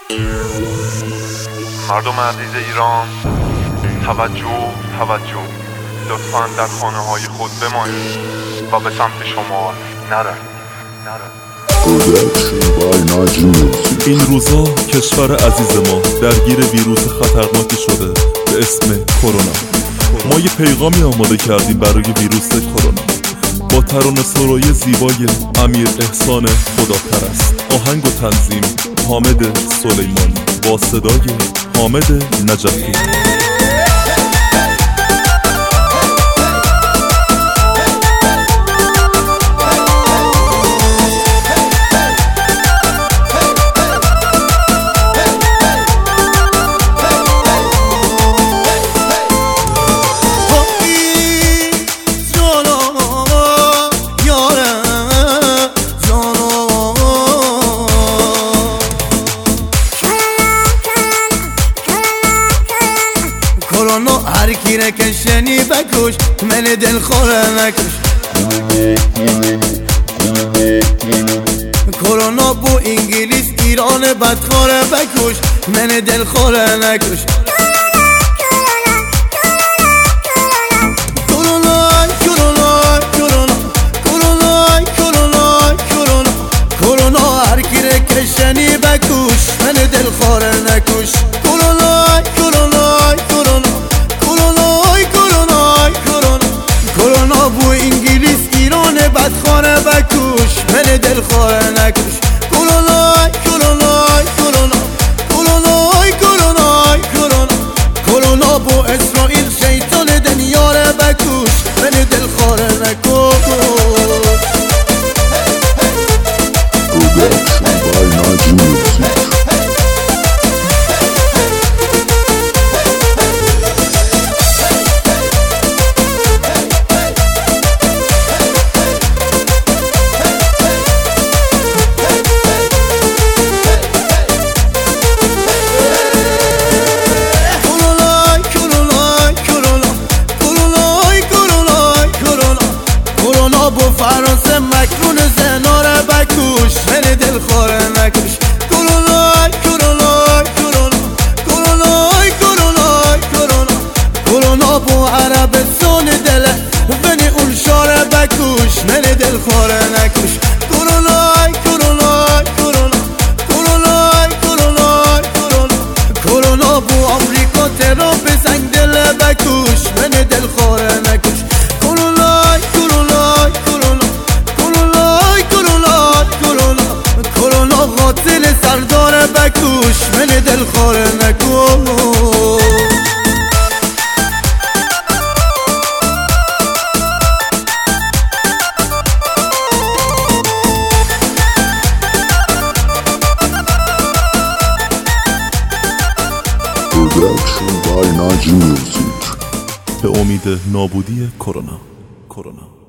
مردم عزیز ایران، توجه، لطفاً در خانه های خود بمانید و به سمت شمال نروید. این روزا کشور عزیز ما درگیر ویروس خطرناکی شده به اسم کرونا. ما یه پیغامی آماده کردیم برای ویروس کرونا با ترانه سرای زیبای امیر احسان خداپرست، آهنگ و تنظیم حامد سلیمانی با صدای حامد نجفی. کرونا هر کی را که شنی بکش، من دل خوره نکش. کرونا بو انگلیس ایران بدخوره بکش، من دل خوره نکش. کرونا هر کی را که شنی بکش، من دل خوره نکش. کرونا بو انگلیس ایران بدخوره بکش، من دل خوره نکش. کرونا بو اسرائیل شیطان دنیا را بکش، من دل خوره نکش. بو فرانسه مکرون زنا را بکش، من دل خوره نکش. کرونا بو عربستان دله بنی اون شاره بکش، من دل خوره نکش. کرونا بو آمریکا ترامپ بزنگ دل بکش، من دل خوره نکش. کرونا قاتل سردار بکش، من دل خوره نکش. به امید نابودی کرونا.